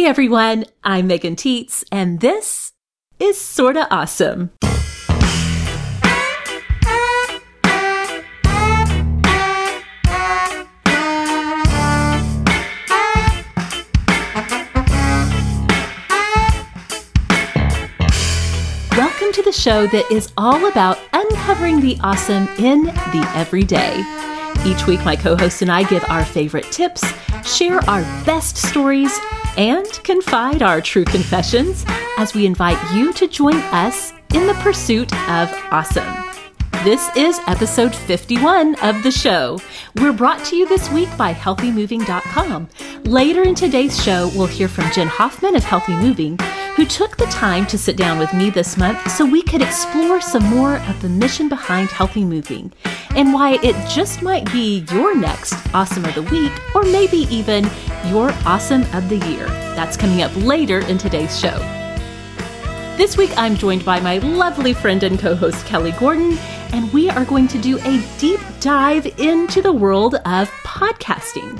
Hey everyone, I'm Megan Tietz, and this is Sorta Awesome. Welcome to the show that is all about uncovering the awesome in the everyday. Each week, my co-host and I give our favorite tips, share our best stories, and confide our true confessions as we invite you to join us in the pursuit of awesome. This is episode 51 of the show. We're brought to you this week by HealthyMoving.com. Later in today's show, we'll hear from Jen Hoffman of Healthy Moving, who took the time to sit down with me this month so we could explore some more of the mission behind Healthy Moving and why it just might be your next Awesome of the Week or maybe even your Awesome of the Year. That's coming up later in today's show. This week, I'm joined by my lovely friend and co-host, Kelly Gordon, and we are going to do a deep dive into the world of podcasting.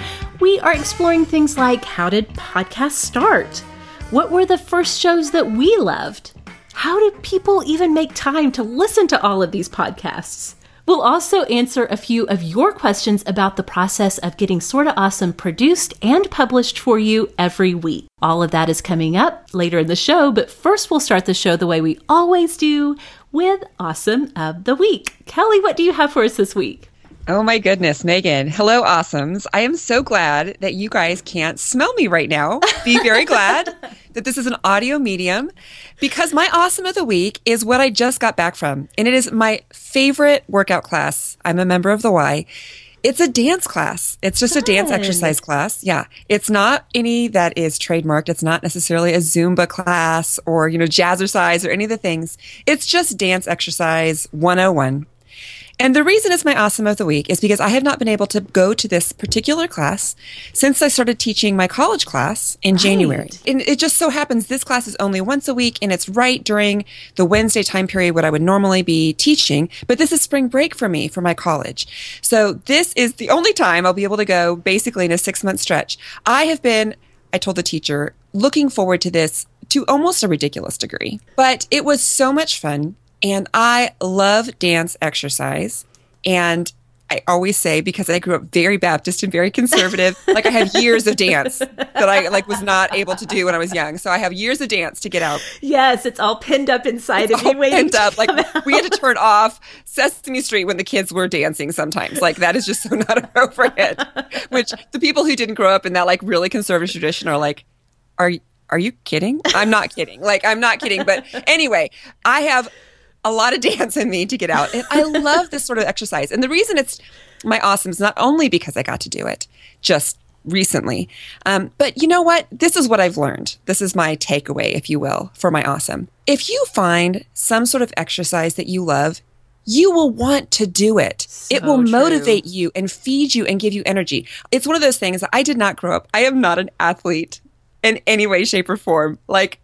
We are exploring things like, how did podcasts start? What were the first shows that we loved? How did people even make time to listen to all of these podcasts? We'll also answer a few of your questions about the process of getting Sorta Awesome produced and published for you every week. All of that is coming up later in the show, but first we'll start the show the way we always do with Awesome of the Week. Kelly, what do you have for us this week? Oh my goodness, Megan. Hello, Awesomes. I am so glad that you guys can't smell me right now. Be very glad that this is an audio medium because my Awesome of the Week is what I just got back from. And it is my favorite workout class. I'm a member of the Y. It's a dance class. It's just a dance exercise class. Yeah. It's not any that is trademarked. It's not necessarily a Zumba class or, jazzercise or any of the things. It's just dance exercise 101. And the reason it's my Awesome of the Week is because I have not been able to go to this particular class since I started teaching my college class in January. And it just so happens this class is only once a week, and it's right during the Wednesday time period what I would normally be teaching. But this is spring break for me for my college. So this is the only time I'll be able to go basically in a 6-month stretch. I told the teacher, looking forward to this to almost a ridiculous degree. But it was so much fun. And I love dance exercise. And I always say, because I grew up very Baptist and very conservative, I have years of dance that I was not able to do when I was young. So I have years of dance to get out. Yes, it's all pinned up inside of you. Pinned up. We had to turn off Sesame Street when the kids were dancing sometimes. That is just so not appropriate. Which the people who didn't grow up in that really conservative tradition are like, are you kidding? I'm not kidding. I'm not kidding. But anyway, I have a lot of dance in me to get out. And I love this sort of exercise. And the reason it's my awesome is not only because I got to do it just recently, but you know what? This is what I've learned. This is my takeaway, if you will, for my awesome. If you find some sort of exercise that you love, you will want to do it. So it will true. motivate you and feed you and give you energy. It's one of those things. I did not grow up. I am not an athlete in any way, shape, or form.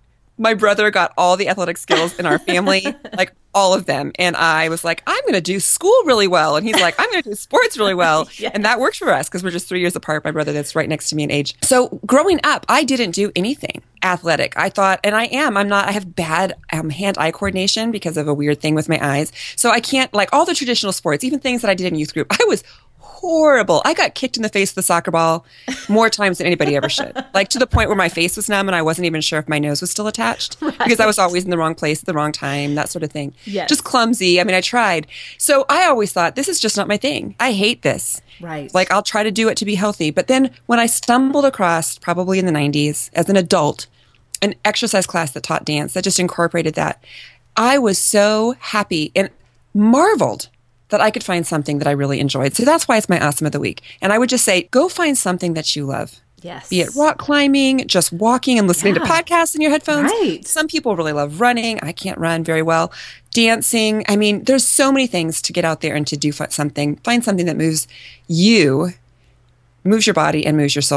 My brother got all the athletic skills in our family, all of them. And I was like, I'm going to do school really well. And he's like, I'm going to do sports really well. Yes. And that worked for us because we're just 3 years apart. My brother that's right next to me in age. So growing up, I didn't do anything athletic. I thought, and I have bad hand-eye coordination because of a weird thing with my eyes. So I can't, all the traditional sports, even things that I did in youth group, I was horrible. I got kicked in the face with a soccer ball more times than anybody ever should. To the point where my face was numb and I wasn't even sure if my nose was still attached because I was always in the wrong place at the wrong time, that sort of thing. Yes. Just clumsy. I tried. So I always thought, this is just not my thing. I hate this. Right. I'll try to do it to be healthy. But then when I stumbled across, probably in the 90s, as an adult, an exercise class that taught dance, that just incorporated that, I was so happy and marveled that I could find something that I really enjoyed. So that's why it's my Awesome of the Week. And I would just say, go find something that you love. Yes. Be it rock climbing, just walking and listening to podcasts in your headphones. Right. Some people really love running. I can't run very well. Dancing. There's so many things to get out there and to do something. Find something that moves you, moves your body, and moves your soul.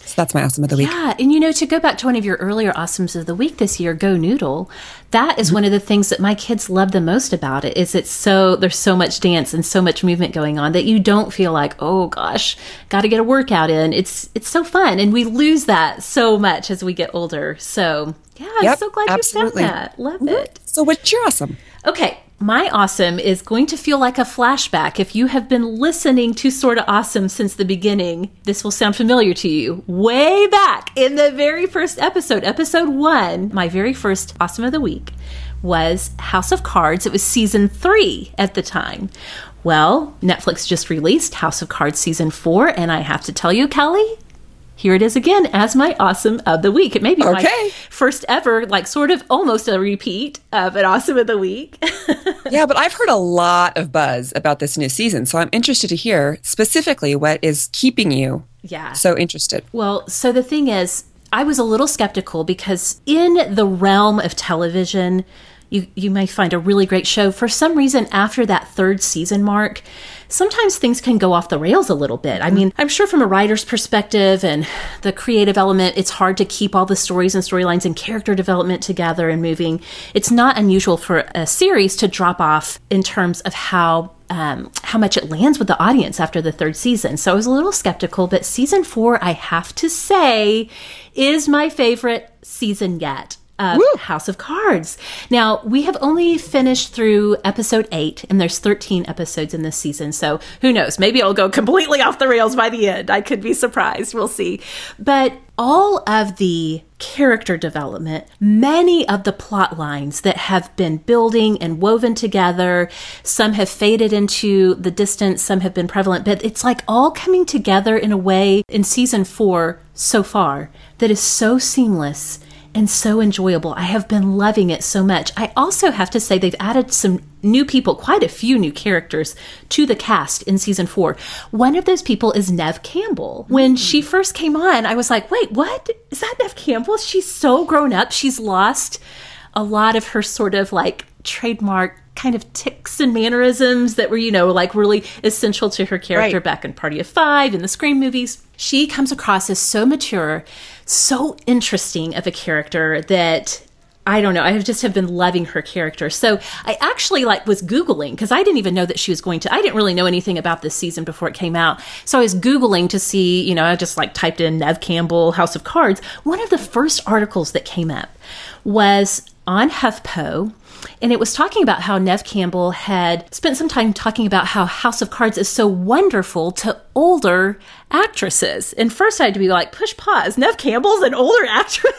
So that's my awesome of the week. Yeah. And to go back to one of your earlier awesomes of the week this year, Go Noodle, that is one of the things that my kids love the most about it, is there's so much dance and so much movement going on that you don't feel like, oh gosh, got to get a workout in. It's so fun. And we lose that so much as we get older. So yeah, I'm so glad absolutely. You've done that. Love it. So what's your awesome? Okay. My awesome is going to feel like a flashback. If you have been listening to Sorta Awesome since the beginning, this will sound familiar to you. Way back in the very first episode, episode 1, my very first awesome of the week was House of Cards. It was season 3 at the time. Well, Netflix just released House of Cards season 4, and I have to tell you, Kelly, here it is again as my awesome of the week. It may be my first ever, sort of almost a repeat of an awesome of the week. Yeah, but I've heard a lot of buzz about this new season, so I'm interested to hear specifically what is keeping you so interested. Well, so the thing is, I was a little skeptical because in the realm of television, you may find a really great show. For some reason, after that 3rd season mark, sometimes things can go off the rails a little bit. I mean, I'm sure from a writer's perspective and the creative element, it's hard to keep all the stories and storylines and character development together and moving. It's not unusual for a series to drop off in terms of how much it lands with the audience after the 3rd season. So I was a little skeptical, but season 4, I have to say, is my favorite season yet of House of Cards. Now, we have only finished through episode 8, and there's 13 episodes in this season, so who knows? Maybe it'll go completely off the rails by the end. I could be surprised. We'll see. But all of the character development, many of the plot lines that have been building and woven together, some have faded into the distance, some have been prevalent, but it's all coming together in a way in season 4 so far that is so seamless and so enjoyable. I have been loving it so much. I also have to say they've added some new people, quite a few new characters to the cast in season 4. One of those people is Neve Campbell. When she first came on, I was like, wait, what? Is that Neve Campbell? She's so grown up. She's lost a lot of her sort of trademark kind of tics and mannerisms that were, really essential to her character back in Party of Five and the Scream movies. She comes across as so mature, so interesting of a character that I don't know. I have been loving her character. So I actually was Googling because I didn't even know that she was I didn't really know anything about this season before it came out. So I was Googling to see, I just typed in Neve Campbell, House of Cards. One of the first articles that came up was on HuffPo. And it was talking about how Neve Campbell had spent some time talking about how House of Cards is so wonderful to older actresses. And first I had to be push pause. Neve Campbell's an older actress?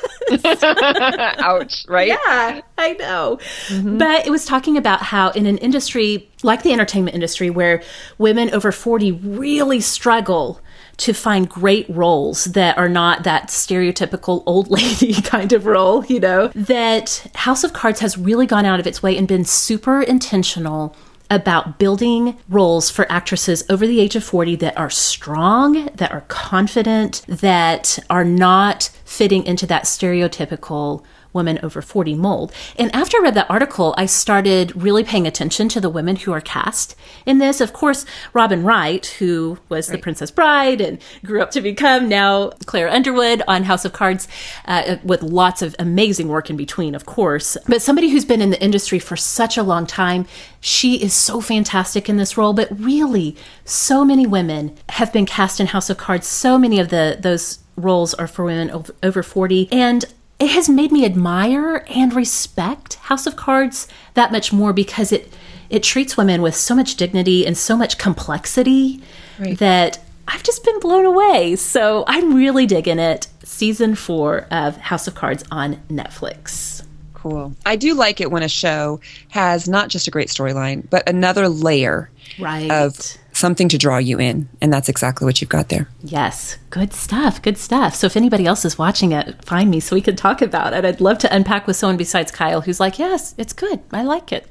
Ouch, right? Yeah, I know. Mm-hmm. But it was talking about how in an industry like the entertainment industry where women over 40 really struggle to find great roles that are not that stereotypical old lady kind of role, that House of Cards has really gone out of its way and been super intentional about building roles for actresses over the age of 40 that are strong, that are confident, that are not fitting into that stereotypical women over 40 mold. And after I read that article, I started really paying attention to the women who are cast in this. Of course, Robin Wright, who was the Princess Bride and grew up to become now Claire Underwood on House of Cards, with lots of amazing work in between, of course. But somebody who's been in the industry for such a long time, she is so fantastic in this role. But really, so many women have been cast in House of Cards. So many of those roles are for women over 40. And it has made me admire and respect House of Cards that much more because it treats women with so much dignity and so much complexity that I've just been blown away. So I'm really digging it. Season 4 of House of Cards on Netflix. Cool. I do like it when a show has not just a great storyline, but another layer of something to draw you in. And that's exactly what you've got there. Yes. Good stuff. Good stuff. So if anybody else is watching it, find me so we can talk about it. I'd love to unpack with someone besides Kyle who's like, yes, it's good. I like it.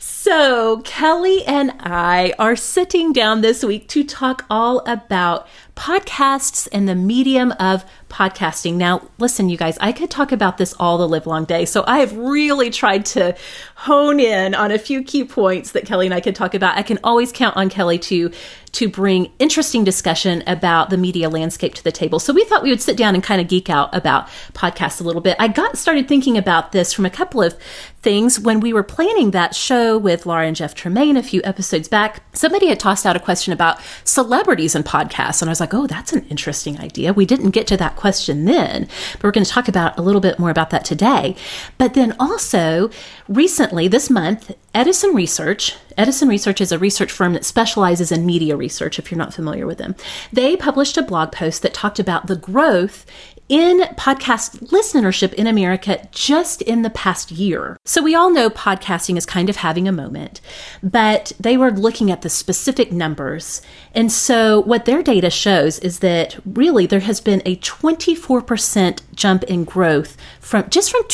So Kelly and I are sitting down this week to talk all about podcasts and the medium of podcasting. Now, listen, you guys, I could talk about this all the live long day. So I have really tried to hone in on a few key points that Kelly and I could talk about. I can always count on Kelly to bring interesting discussion about the media landscape to the table. So we thought we would sit down and kind of geek out about podcasts a little bit. I got started thinking about this from a couple of things when we were planning that show with Laura and Jeff Tremaine a few episodes back. Somebody had tossed out a question about celebrities and podcasts. And I was like, oh, that's an interesting idea. We didn't get to that question then, but we're going to talk about a little bit more about that today. But then also recently this month, Edison Research is a research firm that specializes in media research, if you're not familiar with them. They published a blog post that talked about the growth in podcast listenership in America just in the past year. So we all know podcasting is kind of having a moment, but they were looking at the specific numbers. And so what their data shows is that really there has been a 24% jump in growth from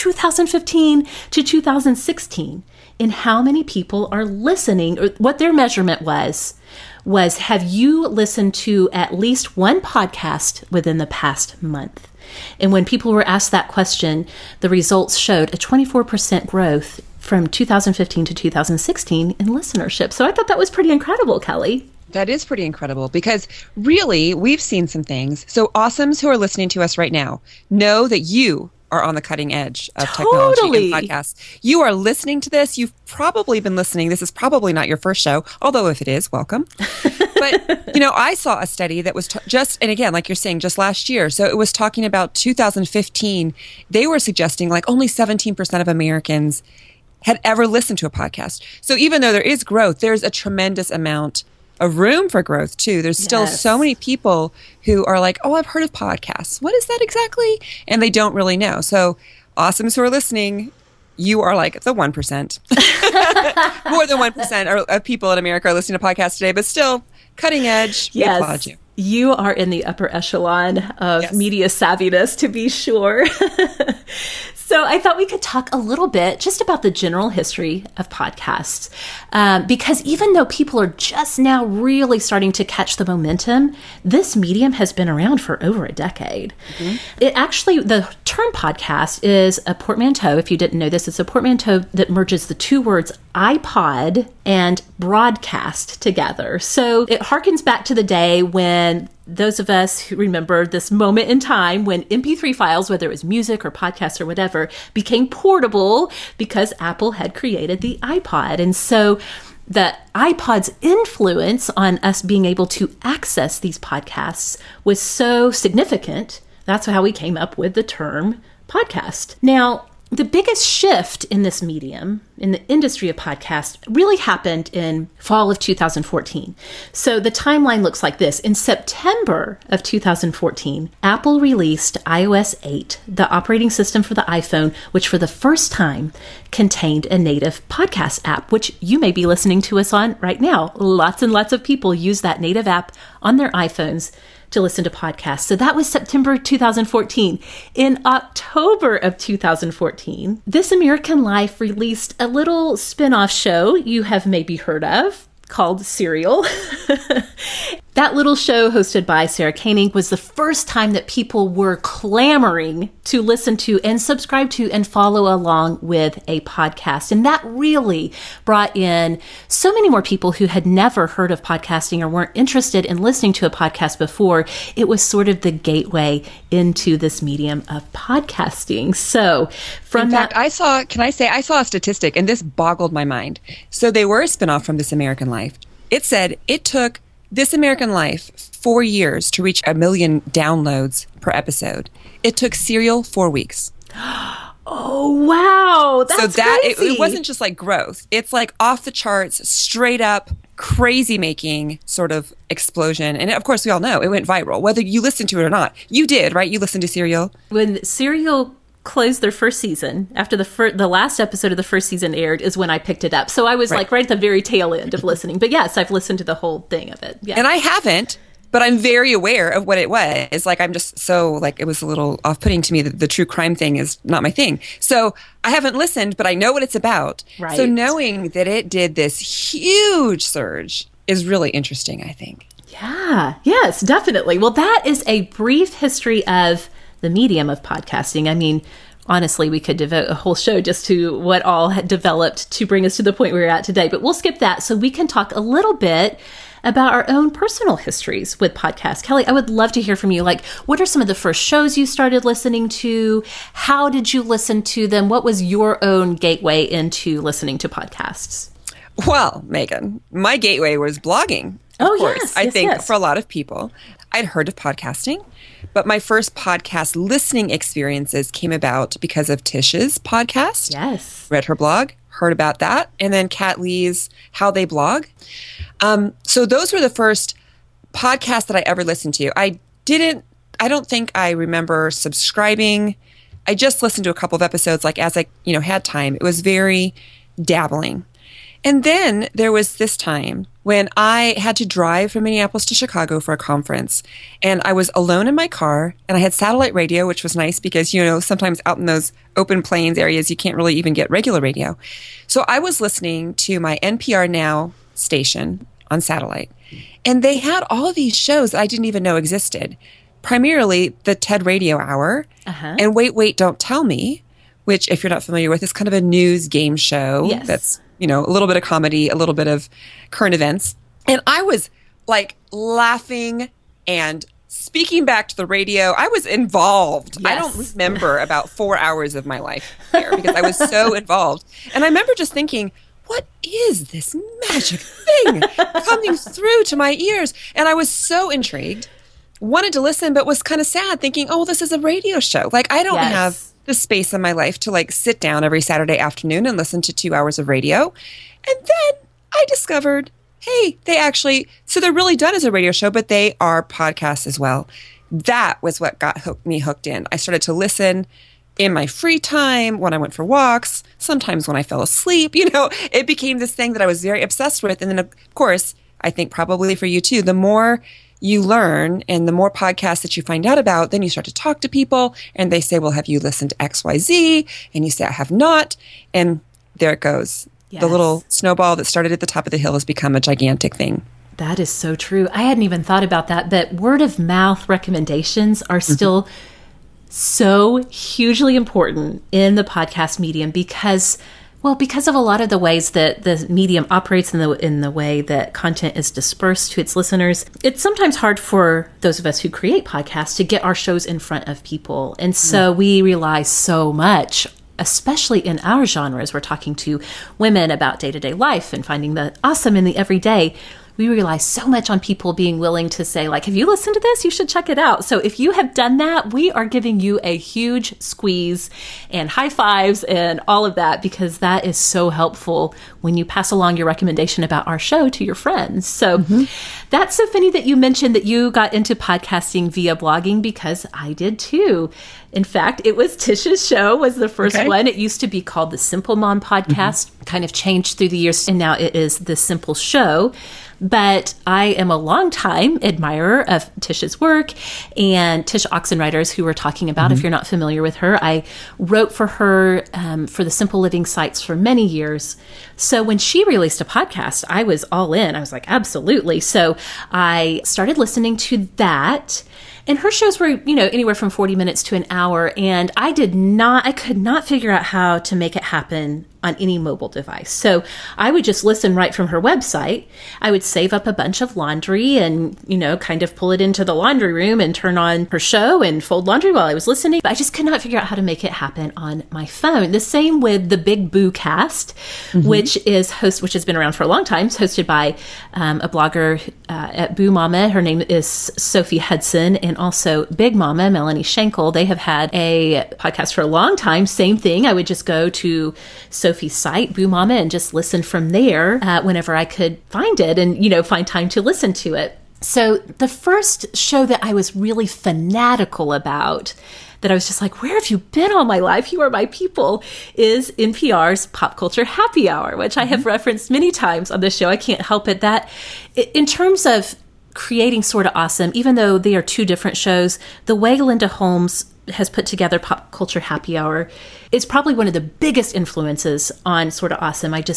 2015 to 2016 in how many people are listening, or what their measurement was have you listened to at least one podcast within the past month? And when people were asked that question, the results showed a 24% growth from 2015 to 2016 in listenership. So I thought that was pretty incredible, Kelly. That is pretty incredible because really we've seen some things. So awesomes who are listening to us right now know that you are on the cutting edge of technology and podcasts. You are listening to this. You've probably been listening. This is probably not your first show, although if it is, welcome. But, I saw a study that was and again, like you're saying, just last year. So it was talking about 2015. They were suggesting like only 17% of Americans had ever listened to a podcast. So even though there is growth, there's a tremendous amount of room for growth too. There's still so many people who are like, oh, I've heard of podcasts. What is that exactly? And they don't really know. So awesomes who are listening, you are like the 1%. More than 1% of people in America are listening to podcasts today, but still cutting edge. We applaud you. You are in the upper echelon of media savviness, to be sure. So I thought we could talk a little bit just about the general history of podcasts, because even though people are just now really starting to catch the momentum, this medium has been around for over a decade. Mm-hmm. The term podcast is a portmanteau. If you didn't know this, it's a portmanteau that merges the two words iPod and broadcast together. So it harkens back to the day when those of us who remember this moment in time when MP3 files, whether it was music or podcasts or whatever, became portable because Apple had created the iPod. And so the iPod's influence on us being able to access these podcasts was so significant. That's how we came up with the term podcast. Now, the biggest shift in this medium, in the industry of podcasts, really happened in fall of 2014. So the timeline looks like this. In September of 2014, Apple released iOS 8, the operating system for the iPhone, which for the first time contained a native podcast app, which you may be listening to us on right now. Lots and lots of people use that native app on their iPhones to listen to podcasts. So that was September 2014. In October of 2014, This American Life released a little spin-off show you have maybe heard of called Serial. That little show hosted by Sarah Koenig was the first time that people were clamoring to listen to and subscribe to and follow along with a podcast. And that really brought in so many more people who had never heard of podcasting or weren't interested in listening to a podcast before. It was sort of the gateway into this medium of podcasting. So from I saw a statistic and this boggled my mind. So they were a spinoff from This American Life. It said it took This American Life 4 years to reach 1 million downloads per episode. It took Serial 4 weeks. Oh, wow. That's crazy. It wasn't just like growth. It's like off the charts, straight up, crazy making sort of explosion. And of course, we all know it went viral, whether you listened to it or not. You did, right? You listened to Serial? When Serial closed their first season, after the last episode of the first season aired, is when I picked it up. So I was like right at the very tail end of listening. But yes, I've listened to the whole thing of it. Yeah. And I haven't, but I'm very aware of what it was. It's like I'm just so like it was a little off-putting to me that the true crime thing is not my thing. So I haven't listened, but I know what it's about. Right. So knowing that it did this huge surge is really interesting, I think. Yeah, yes, definitely. Well, that is a brief history of the medium of podcasting. I mean, honestly, we could devote a whole show just to what all had developed to bring us to the point we're at today, but we'll skip that so we can talk a little bit about our own personal histories with podcasts. Kelly, I would love to hear from you. Like, what are some of the first shows you started listening to? How did you listen to them? What was your own gateway into listening to podcasts? Well, Megan, my gateway was blogging. Of course. Yes. I think for a lot of people, I'd heard of podcasting, but my first podcast listening experiences came about because of Tish's podcast. Yes. Read her blog, heard about that, and then Kat Lee's How They Blog. So those were the first podcasts that I ever listened to. I don't think I remember subscribing. I just listened to a couple of episodes, like as I, had time. It was very dabbling. And then there was this time when I had to drive from Minneapolis to Chicago for a conference, and I was alone in my car, and I had satellite radio, which was nice because, sometimes out in those open plains areas, you can't really even get regular radio. So I was listening to my NPR Now station on satellite, and they had all of these shows that I didn't even know existed, primarily the TED Radio Hour and Wait, Wait, Don't Tell Me, which, if you're not familiar with, is kind of a news game show that's a little bit of comedy, a little bit of current events. And I was like laughing and speaking back to the radio. I was involved. Yes. I don't remember about 4 hours of my life there because I was so involved. And I remember just thinking, what is this magic thing coming through to my ears? And I was so intrigued, wanted to listen, but was kind of sad thinking, oh, this is a radio show. Like, I don't have the space in my life to like sit down every Saturday afternoon and listen to 2 hours of radio. And then I discovered, hey, so they're really done as a radio show, but they are podcasts as well. That was what got me hooked in. I started to listen in my free time, when I went for walks, sometimes when I fell asleep. It became this thing that I was very obsessed with. And then, of course, I think probably for you too, the more you learn and the more podcasts that you find out about, then you start to talk to people and they say, well, have you listened to XYZ? And you say, I have not. And there it goes. Yes. The little snowball that started at the top of the hill has become a gigantic thing. That is so true. I hadn't even thought about that, but word of mouth recommendations are still so hugely important in the podcast medium because of a lot of the ways that the medium operates in the way that content is dispersed to its listeners. It's sometimes hard for those of us who create podcasts to get our shows in front of people. And so we rely so much, especially in our genres, we're talking to women about day-to-day life and finding the awesome in the everyday. We rely so much on people being willing to say, like, have you listened to this? You should check it out. So if you have done that, we are giving you a huge squeeze and high fives and all of that, because that is so helpful when you pass along your recommendation about our show to your friends. So that's so funny that you mentioned that you got into podcasting via blogging, because I did too. In fact, it was Tish's show was the first one. It used to be called the Simple Mom Podcast, kind of changed through the years, and now it is the Simple Show. But I am a longtime admirer of Tish's work, and Tish Oxenreiters, who we're talking about, if you're not familiar with her, I wrote for her for the Simple Living sites for many years. So when she released a podcast, I was all in. I was like, absolutely. So I started listening to that. And her shows were, anywhere from 40 minutes to an hour. And I could not figure out how to make it happen on any mobile device. So I would just listen right from her website. I would save up a bunch of laundry and, kind of pull it into the laundry room and turn on her show and fold laundry while I was listening. But I just could not figure out how to make it happen on my phone. The same with the Big Boo Cast, which has been around for a long time. It's hosted by a blogger at Boo Mama. Her name is Sophie Hudson, and also Big Mama, Melanie Schenkel. They have had a podcast for a long time. Same thing. I would just go to Sophie's site, Boo Mama, and just listen from there whenever I could find it and, find time to listen to it. So the first show that I was really fanatical about, that I was just like, where have you been all my life? You are my people, is NPR's Pop Culture Happy Hour, which I have referenced many times on this show. I can't help it. That in terms of creating Sorta Awesome, even though they are two different shows, the way Linda Holmes has put together Pop Culture Happy Hour is probably one of the biggest influences on Sorta Awesome. I just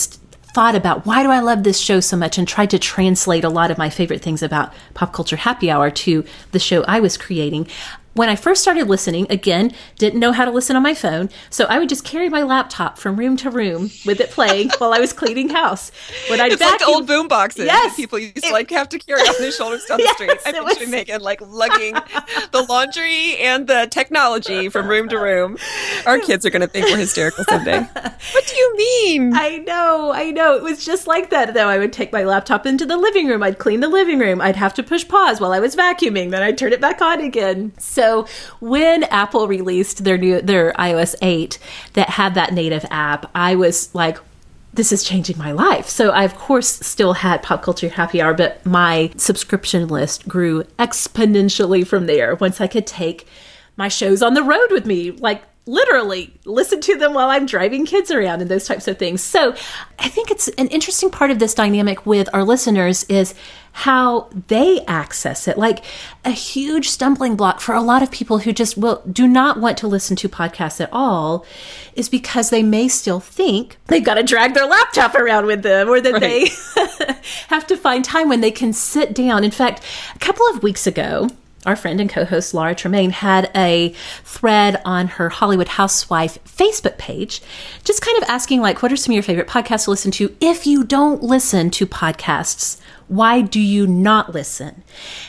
thought about why do I love this show so much and tried to translate a lot of my favorite things about Pop Culture Happy Hour to the show I was creating. When I first started listening, again, didn't know how to listen on my phone, so I would just carry my laptop from room to room with it playing while I was cleaning house. When I'd it's like the old boom boxes yes, that people used to like have to carry on their shoulders down the street. I picture Megan like lugging the laundry and the technology from room to room. Our kids are going to think we're hysterical someday. What do you mean? I know. It was just like that, though. I would take my laptop into the living room. I'd clean the living room. I'd have to push pause while I was vacuuming. Then I'd turn it back on again. So when Apple released their iOS 8 that had that native app, I was like, this is changing my life. So I, of course, still had Pop Culture Happy Hour, but my subscription list grew exponentially from there once I could take my shows on the road with me, like literally listen to them while I'm driving kids around and those types of things. So I think it's an interesting part of this dynamic with our listeners is how they access it. Like a huge stumbling block for a lot of people who just do not want to listen to podcasts at all is because they may still think they've got to drag their laptop around with them or that they have to find time when they can sit down. In fact, a couple of weeks ago, our friend and co-host Laura Tremaine had a thread on her Hollywood Housewife Facebook page, just kind of asking like, what are some of your favorite podcasts to listen to? If you don't listen to podcasts, why do you not listen?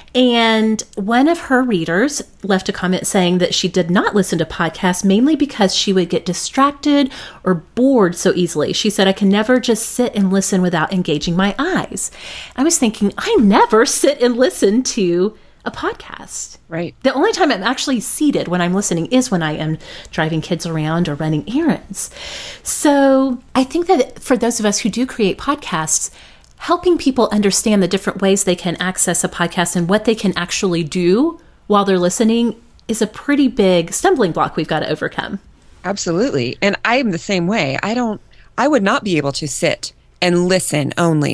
And one of her readers left a comment saying that she did not listen to podcasts mainly because she would get distracted or bored so easily. She said, I can never just sit and listen without engaging my eyes. I was thinking, I never sit and listen to a podcast. Right. The only time I'm actually seated when I'm listening is when I am driving kids around or running errands. So I think that for those of us who do create podcasts, helping people understand the different ways they can access a podcast and what they can actually do while they're listening is a pretty big stumbling block we've got to overcome. Absolutely. And I'm the same way. I would not be able to sit and listen only.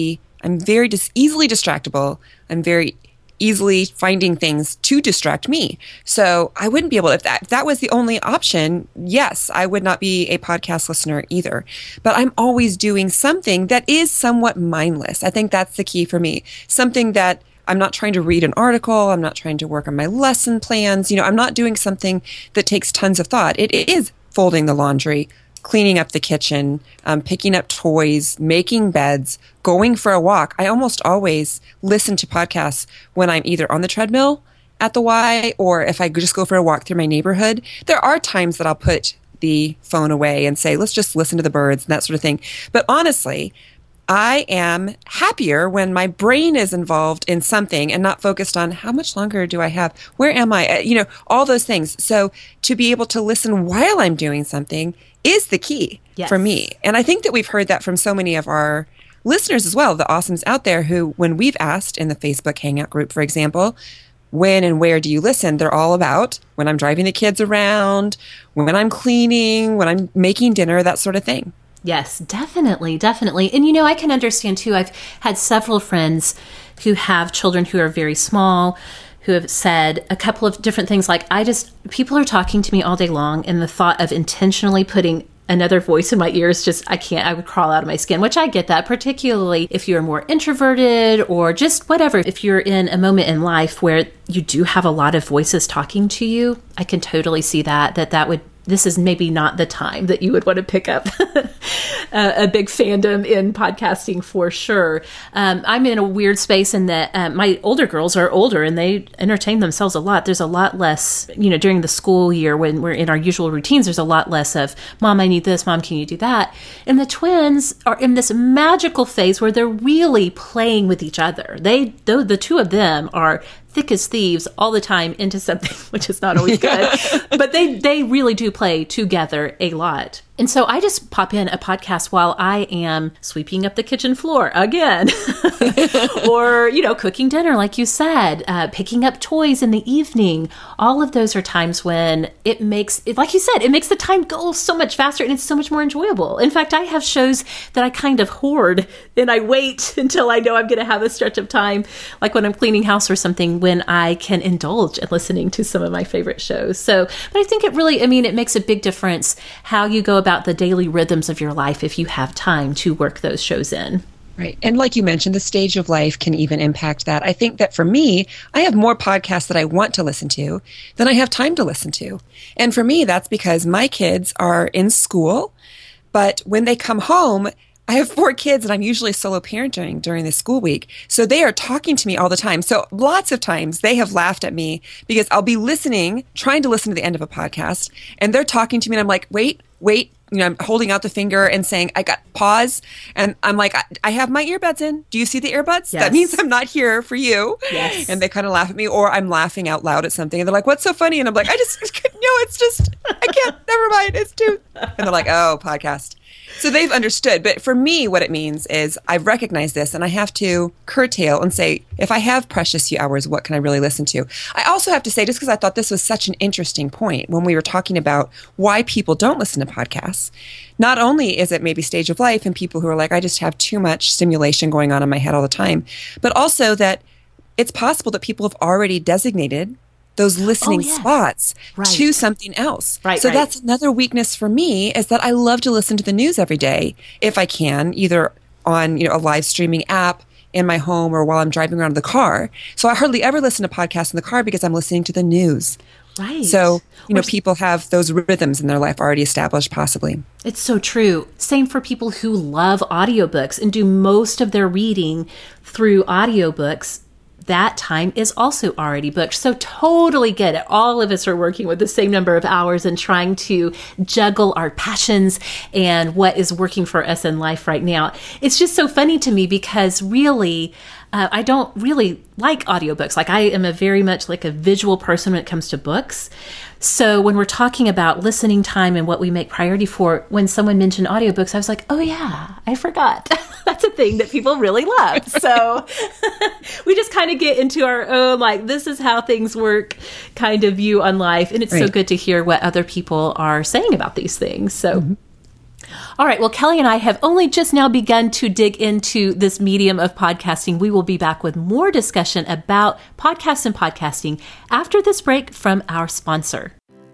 I'm very easily distractible. I'm very easily finding things to distract me. So I wouldn't be able, if that was the only option, yes, I would not be a podcast listener either. But I'm always doing something that is somewhat mindless. I think that's the key for me. Something that I'm not trying to read an article. I'm not trying to work on my lesson plans. I'm not doing something that takes tons of thought. It is folding the laundry, cleaning up the kitchen, picking up toys, making beds, going for a walk. I almost always listen to podcasts when I'm either on the treadmill at the Y or if I just go for a walk through my neighborhood. There are times that I'll put the phone away and say, let's just listen to the birds and that sort of thing. But honestly, I am happier when my brain is involved in something and not focused on how much longer do I have? Where am I? All those things. So to be able to listen while I'm doing something is the key for me. And I think that we've heard that from so many of our listeners as well, the awesomes out there who, when we've asked in the Facebook Hangout group, for example, when and where do you listen? They're all about when I'm driving the kids around, when I'm cleaning, when I'm making dinner, that sort of thing. Yes, definitely. And, I can understand, too. I've had several friends who have children who are very small, who have said a couple of different things like, people are talking to me all day long, and the thought of intentionally putting another voice in my ears, I would crawl out of my skin, which I get that, particularly if you're more introverted or just whatever. If you're in a moment in life where you do have a lot of voices talking to you, I can totally see this is maybe not the time that you would want to pick up a big fandom in podcasting for sure. I'm in a weird space in that my older girls are older and they entertain themselves a lot. There's a lot less, during the school year when we're in our usual routines, there's a lot less of, Mom, I need this, Mom, can you do that? And the twins are in this magical phase where they're really playing with each other. The two of them are thick as thieves all the time into something, which is not always good, but they really do play together a lot. And so I just pop in a podcast while I am sweeping up the kitchen floor again, or, cooking dinner, like you said, picking up toys in the evening. All of those are times when it makes the time go so much faster and it's so much more enjoyable. In fact, I have shows that I kind of hoard and I wait until I know I'm going to have a stretch of time, like when I'm cleaning house or something, when I can indulge in listening to some of my favorite shows. So, but I think it makes a big difference how you go about about the daily rhythms of your life if you have time to work those shows in. Right. And like you mentioned, the stage of life can even impact that. I think that for me, I have more podcasts that I want to listen to than I have time to listen to. And for me, that's because my kids are in school, but when they come home, I have 4 kids and I'm usually solo parenting during the school week. So they are talking to me all the time. So lots of times they have laughed at me because I'll be listening, trying to listen to the end of a podcast, and they're talking to me and I'm like, wait. I'm holding out the finger and saying, I got pause. And I'm like, I have my earbuds in. Do you see the earbuds? Yes. That means I'm not here for you. Yes. And they kind of laugh at me, or I'm laughing out loud at something. And they're like, what's so funny? And I'm like, no, it's just, I can't, never mind. It's too. And they're like, oh, podcast. So they've understood. But for me, what it means is I've recognized this and I have to curtail and say, if I have precious few hours, what can I really listen to? I also have to say, just because I thought this was such an interesting point when we were talking about why people don't listen to podcasts, not only is it maybe stage of life and people who are like, I just have too much stimulation going on in my head all the time, but also that it's possible that people have already designated those listening spots to something else. Right, so that's another weakness for me, is that I love to listen to the news every day if I can, either on a live streaming app in my home or while I'm driving around the car. So I hardly ever listen to podcasts in the car because I'm listening to the news. Right. So, people have those rhythms in their life already established, possibly. It's so true. Same for people who love audiobooks and do most of their reading through audiobooks. That time is also already booked. So totally get it. All of us are working with the same number of hours and trying to juggle our passions and what is working for us in life right now. It's just so funny to me because really, I don't really like audiobooks. Like I am very much like a visual person when it comes to books. So when we're talking about listening time and what we make priority for, when someone mentioned audiobooks, I was like, oh yeah, I forgot. That's a thing that people really love. So we just kind of get into our own, like, this is how things work kind of view on life. And it's so good to hear what other people are saying about these things. So All right. Well, Kelly and I have only just now begun to dig into this medium of podcasting. We will be back with more discussion about podcasts and podcasting after this break from our sponsor.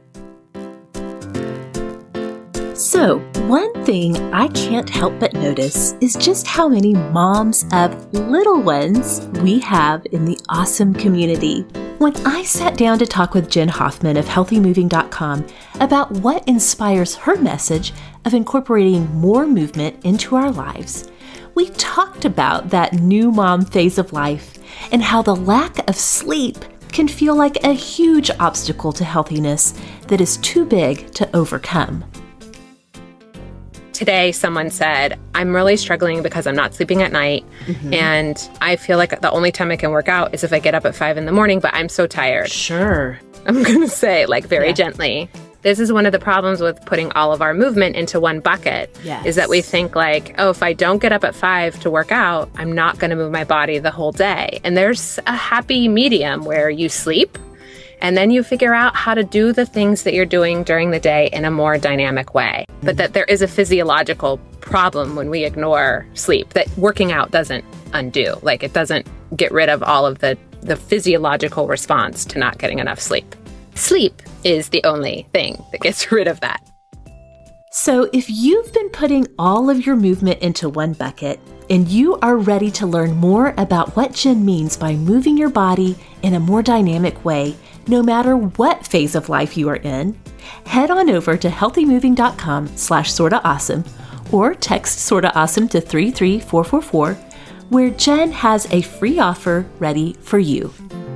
So, one thing I can't help but notice is just how many moms of little ones we have in the awesome community. When I sat down to talk with Jen Hoffman of HealthyMoving.com about what inspires her message of incorporating more movement into our lives, we talked about that new mom phase of life and how the lack of sleep can feel like a huge obstacle to healthiness that is too big to overcome. Today, someone said, I'm really struggling because I'm not sleeping at night. And I feel like the only time I can work out is if I get up at 5 a.m, but I'm so tired. Sure. I'm going to say, like, very gently. This is one of the problems with putting all of our movement into one bucket, is that we think like, oh, if I don't get up at 5 to work out, I'm not going to move my body the whole day. And there's a happy medium where you sleep and then you figure out how to do the things that you're doing during the day in a more dynamic way. But that there is a physiological problem when we ignore sleep that working out doesn't undo. Like, it doesn't get rid of all of the physiological response to not getting enough sleep. Sleep is the only thing that gets rid of that. So if you've been putting all of your movement into one bucket and you are ready to learn more about what Jen means by moving your body in a more dynamic way, no matter what phase of life you are in, head on over to healthymoving.com/sortaawesome or text sortaawesome to 33444, where Jen has a free offer ready for you.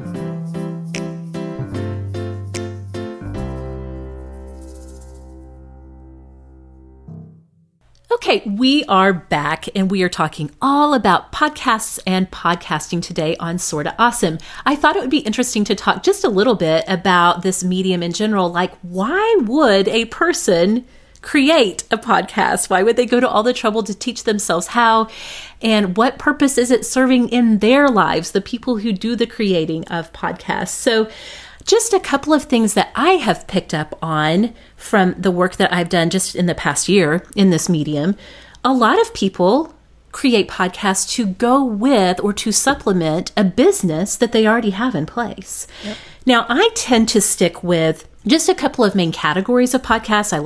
Okay, we are back and we are talking all about podcasts and podcasting today on Sorta Awesome. I thought it would be interesting to talk just a little bit about this medium in general. Like, why would a person create a podcast? Why would they go to all the trouble to teach themselves how? And what purpose is it serving in their lives, the people who do the creating of podcasts? So just a couple of things that I have picked up on from the work that I've done just in the past year in this medium. A lot of people create podcasts to go with or to supplement a business that they already have in place. Yep. Now, I tend to stick with just a couple of main categories of podcasts. I like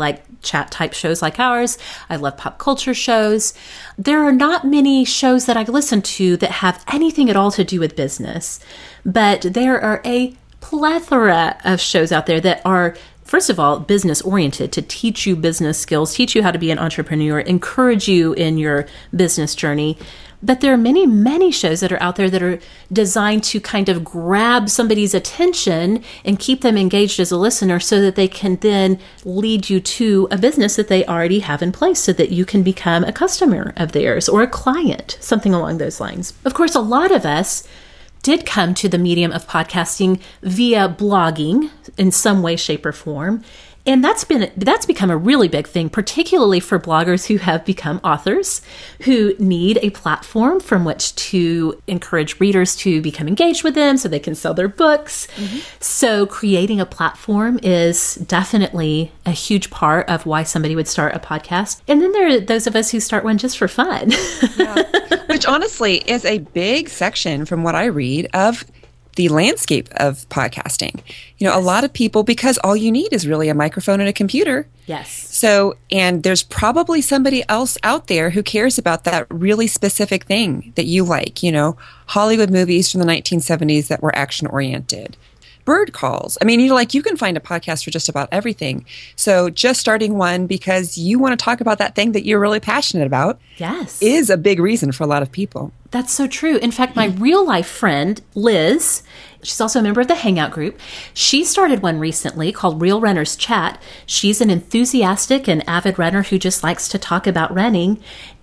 chat type shows like ours. I love pop culture shows. There are not many shows that I listen to that have anything at all to do with business, but there are a plethora of shows out there that are, first of all, business oriented, to teach you business skills, teach you how to be an entrepreneur, encourage you in your business journey. But there are many, many shows that are out there that are designed to kind of grab somebody's attention and keep them engaged as a listener so that they can then lead you to a business that they already have in place so that you can become a customer of theirs or a client, something along those lines. Of course, a lot of us did come to the medium of podcasting via blogging in some way, shape, or form. And that's become a really big thing, particularly for bloggers who have become authors, who need a platform from which to encourage readers to become engaged with them so they can sell their books. Mm-hmm. So creating a platform is definitely a huge part of why somebody would start a podcast. And then there are those of us who start one just for fun. Yeah. Which honestly is a big section from what I read of the landscape of podcasting. You know, yes. A lot of people, because all you need is really a microphone and a computer. Yes. So, and there's probably somebody else out there who cares about that really specific thing that you like, you know, Hollywood movies from the 1970s that were action oriented. Bird calls. I mean, you can find a podcast for just about everything. So just starting one because you want to talk about that thing that you're really passionate about, yes, is a big reason for a lot of people. That's so true. In fact, my real life friend, Liz, she's also a member of the Hangout group. She started one recently called Real Runners Chat. She's an enthusiastic and avid runner who just likes to talk about running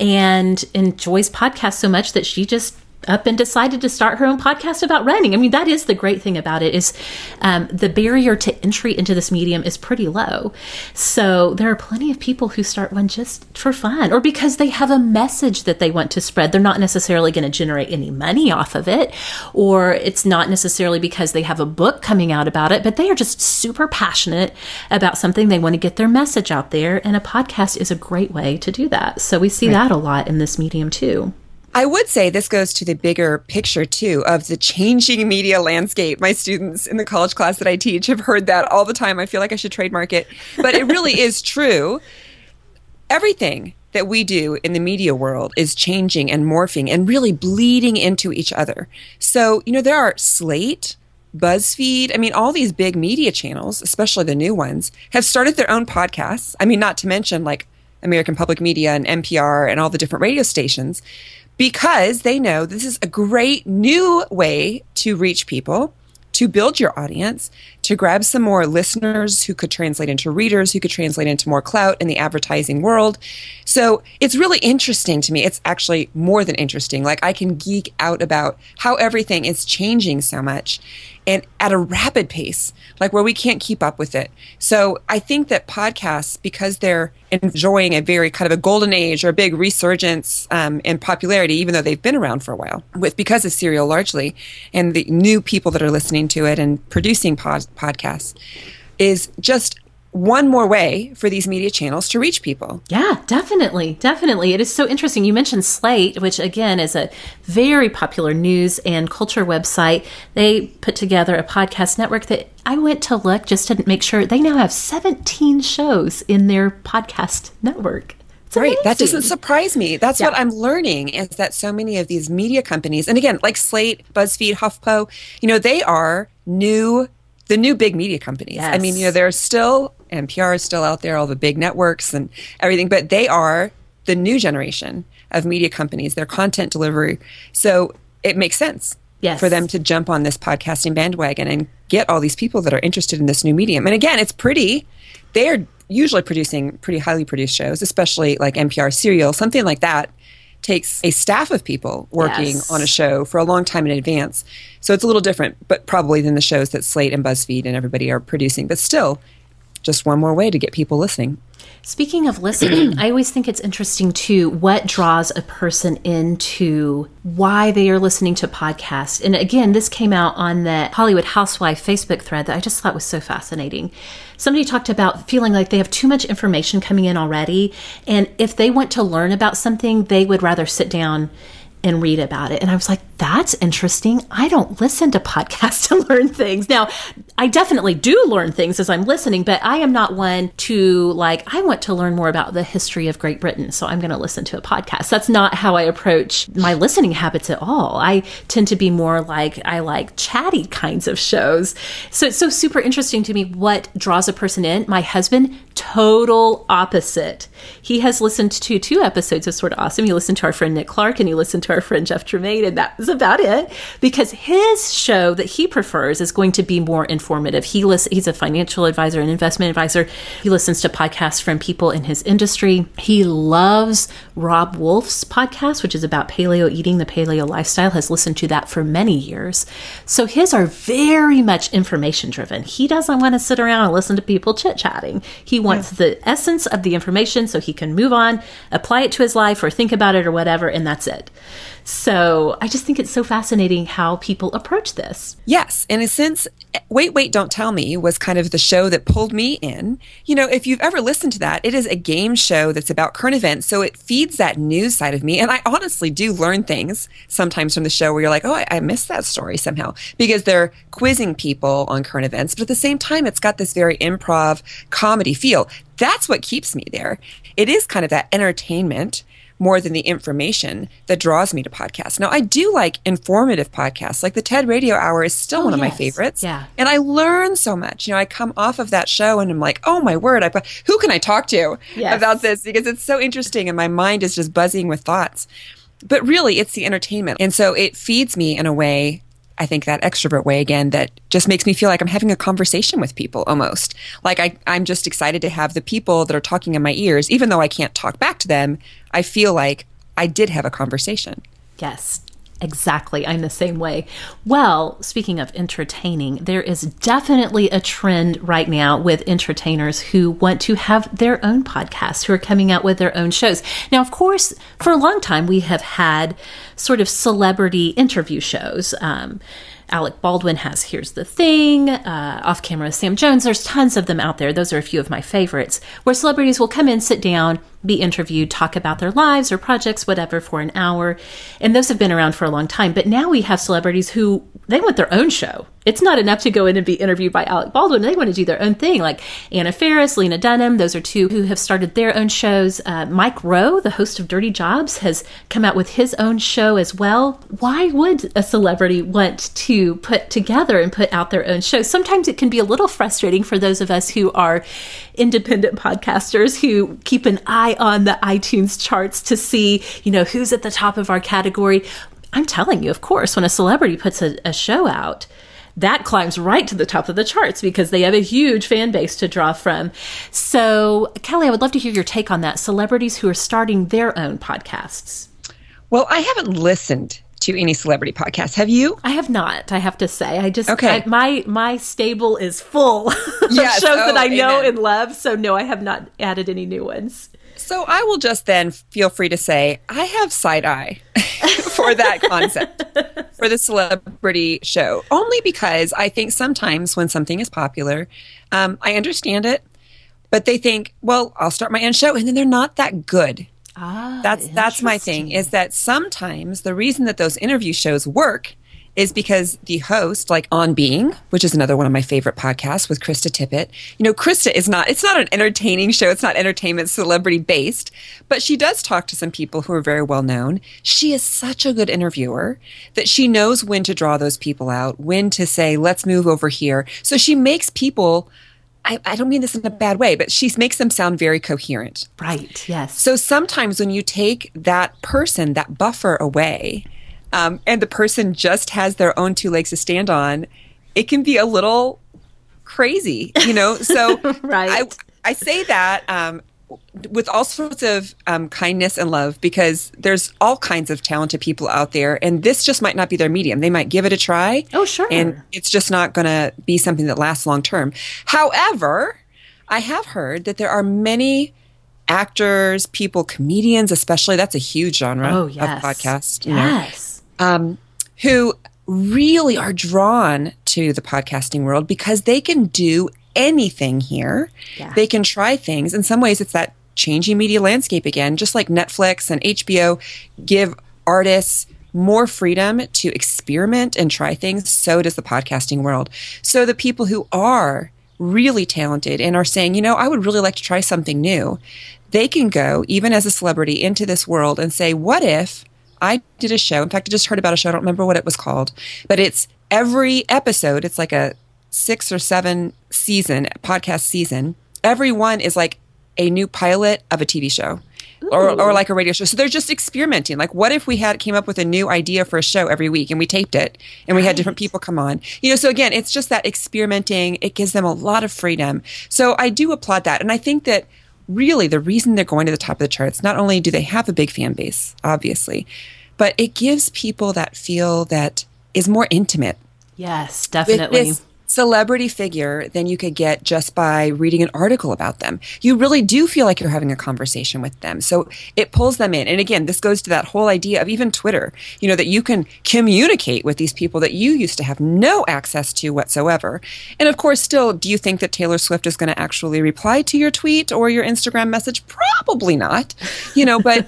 and enjoys podcasts so much that she just up and decided to start her own podcast about running. I mean, that is the great thing about it is the barrier to entry into this medium is pretty low. So there are plenty of people who start one just for fun or because they have a message that they want to spread. They're not necessarily going to generate any money off of it, or it's not necessarily because they have a book coming out about it, but they are just super passionate about something. They want to get their message out there, and a podcast is a great way to do that. So we see that a lot in this medium too. I would say this goes to the bigger picture, too, of the changing media landscape. My students in the college class that I teach have heard that all the time. I feel like I should trademark it. But it really is true. Everything that we do in the media world is changing and morphing and really bleeding into each other. So, you know, there are Slate, BuzzFeed, I mean, all these big media channels, especially the new ones, have started their own podcasts. I mean, not to mention like American Public Media and NPR and all the different radio stations, because they know this is a great new way to reach people, to build your audience, to grab some more listeners who could translate into readers, who could translate into more clout in the advertising world. So it's really interesting to me. It's actually more than interesting. Like, I can geek out about how everything is changing so much and at a rapid pace, like where we can't keep up with it. So I think that podcasts, because they're enjoying a very kind of a golden age or a big resurgence in popularity, even though they've been around for a while, because of Serial largely, and the new people that are listening to it and producing podcasts, is just one more way for these media channels to reach people. Yeah, definitely. Definitely. It is so interesting. You mentioned Slate, which again is a very popular news and culture website. They put together a podcast network that I went to look just to make sure. They now have 17 shows in their podcast network. Right. That doesn't surprise me. That's what I'm learning, is that so many of these media companies, and again, like Slate, BuzzFeed, HuffPo, you know, they are the new big media companies. Yes. I mean, you know, there's still, NPR is still out there, all the big networks and everything, but they are the new generation of media companies, their content delivery. So it makes sense for them to jump on this podcasting bandwagon and get all these people that are interested in this new medium. And again, they are usually producing pretty highly produced shows, especially like NPR Serial, something like that takes a staff of people working on a show for a long time in advance. So it's a little different, but probably than the shows that Slate and BuzzFeed and everybody are producing. But still, just one more way to get people listening. Speaking of listening, I always think it's interesting, too, what draws a person into why they are listening to podcasts. And again, this came out on the Hollywood Housewife Facebook thread that I just thought was so fascinating. Somebody talked about feeling like they have too much information coming in already. And if they want to learn about something, they would rather sit down and read about it. And I was like, That's interesting. I don't listen to podcasts to learn things. Now, I definitely do learn things as I'm listening, but I am not one to I want to learn more about the history of Great Britain, so I'm going to listen to a podcast. That's not how I approach my listening habits at all. I tend to be more I like chatty kinds of shows. So it's so super interesting to me what draws a person in. My husband, total opposite. He has listened to 2 episodes of Sort of Awesome. He listened to our friend Nick Clark and he listened to our friend Jeff Tremaine, and that was about it, because his show that he prefers is going to be more informative. He's a financial advisor and investment advisor. He listens to podcasts from people in his industry. He loves Rob Wolf's podcast, which is about paleo eating, the paleo lifestyle, has listened to that for many years. So his are very much information driven. He doesn't want to sit around and listen to people chit-chatting. He wants the essence of the information so he can move on, apply it to his life or think about it or whatever, and that's it. So I just think it's so fascinating how people approach this. Yes. In a sense, Wait, Don't Tell Me was kind of the show that pulled me in. If you've ever listened to that, it is a game show that's about current events. So it feeds that news side of me. And I honestly do learn things sometimes from the show where you're like, oh, I missed that story somehow, because they're quizzing people on current events. But at the same time, it's got this very improv comedy feel. That's what keeps me there. It is kind of that entertainment more than the information that draws me to podcasts. Now, I do like informative podcasts. Like the TED Radio Hour is still one of my favorites. Yeah. And I learn so much. I come off of that show and I'm like, oh my word, who can I talk to about this? Because it's so interesting and my mind is just buzzing with thoughts. But really, it's the entertainment. And so it feeds me in a way, I think that extrovert way again, that just makes me feel like I'm having a conversation with people almost. Like I'm just excited to have the people that are talking in my ears, even though I can't talk back to them, I feel like I did have a conversation. Yes, exactly. I'm the same way. Well, speaking of entertaining, there is definitely a trend right now with entertainers who want to have their own podcasts, who are coming out with their own shows. Now, of course, for a long time, we have had sort of celebrity interview shows. Alec Baldwin has Here's the Thing, Off Camera Sam Jones. There's tons of them out there. Those are a few of my favorites, where celebrities will come in, sit down, be interviewed, talk about their lives or projects, whatever, for an hour. And those have been around for a long time. But now we have celebrities who, they want their own show. It's not enough to go in and be interviewed by Alec Baldwin. They want to do their own thing, like Anna Faris, Lena Dunham. Those are 2 who have started their own shows. Mike Rowe, the host of Dirty Jobs, has come out with his own show as well. Why would a celebrity want to put together and put out their own show? Sometimes it can be a little frustrating for those of us who are independent podcasters who keep an eye on the iTunes charts to see, who's at the top of our category. I'm telling you, of course, when a celebrity puts a show out, that climbs right to the top of the charts because they have a huge fan base to draw from. So, Kelly, I would love to hear your take on that. Celebrities who are starting their own podcasts. Well, I haven't listened to any celebrity podcasts. Have you? I have not, I have to say. My stable is full of shows that I know and love. So no, I have not added any new ones. So I will just then feel free to say, I have side eye for that concept, for the celebrity show, only because I think sometimes when something is popular, I understand it, but they think, well, I'll start my own show, and then they're not that good. That's my thing, is that sometimes the reason that those interview shows work is because the host, like On Being, which is another one of my favorite podcasts with Krista Tippett. Krista it's not an entertaining show. It's not entertainment celebrity based, but she does talk to some people who are very well known. She is such a good interviewer that she knows when to draw those people out, when to say, let's move over here. So she makes people, I don't mean this in a bad way, but she makes them sound very coherent. Right, yes. So sometimes when you take that person, that buffer away, and the person just has their own 2 legs to stand on, it can be a little crazy, So right. I say that with all sorts of kindness and love, because there's all kinds of talented people out there, and this just might not be their medium. They might give it a try. Oh, sure. And it's just not going to be something that lasts long term. However, I have heard that there are many actors, people, comedians especially, that's a huge genre of podcast. Yes. Who really are drawn to the podcasting world because they can do anything here. Yeah. They can try things. In some ways, it's that changing media landscape again, just like Netflix and HBO give artists more freedom to experiment and try things, so does the podcasting world. So the people who are really talented and are saying, I would really like to try something new, they can go, even as a celebrity, into this world and say, what if I did a show? In fact, I just heard about a show. I don't remember what it was called, but it's every episode. It's like a 6 or 7 season podcast season. Every one is like a new pilot of a TV show or like a radio show. So they're just experimenting. Like, what if we came up with a new idea for a show every week and we taped it and we had different people come on? So again, it's just that experimenting. It gives them a lot of freedom. So I do applaud that. And I think that really the reason they're going to the top of the charts, not only do they have a big fan base, obviously, but it gives people that feel that is more intimate. Yes, definitely. With this celebrity figure than you could get just by reading an article about them. You really do feel like you're having a conversation with them. So it pulls them in. And again, this goes to that whole idea of even Twitter, that you can communicate with these people that you used to have no access to whatsoever. And of course, still, do you think that Taylor Swift is going to actually reply to your tweet or your Instagram message? Probably not, but